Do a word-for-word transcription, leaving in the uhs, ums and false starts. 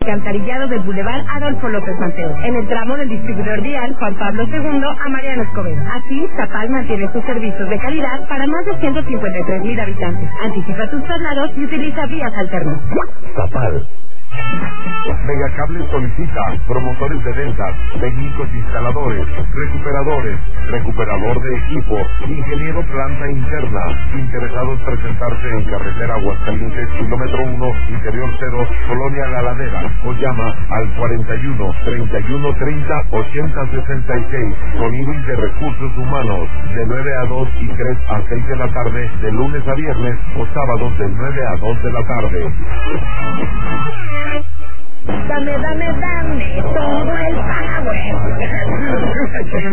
alcantarillado del Boulevard Adolfo López Mateos, en el tramo del distribuidor vial Juan Pablo segundo a Mariano Escobedo. Así, Zapal mantiene sus servicios de calidad para más de ciento cincuenta y tres mil habitantes. Anticipa tus traslados y utiliza vías alternas. Zapal. Megacable solicita promotores de ventas, técnicos instaladores, recuperadores, recuperador de equipo, ingeniero planta interna, interesados presentarse en carretera Aguascalientes, kilómetro uno, interior cero, Colonia La Ladera, o llama al cuarenta y uno, treinta y uno, treinta, ochenta, sesenta y seis, con Iris de Recursos Humanos, de nueve a dos y tres a seis de la tarde, de lunes a viernes, o sábados de nueve a dos de la tarde. Dame, dame, dame todo el power.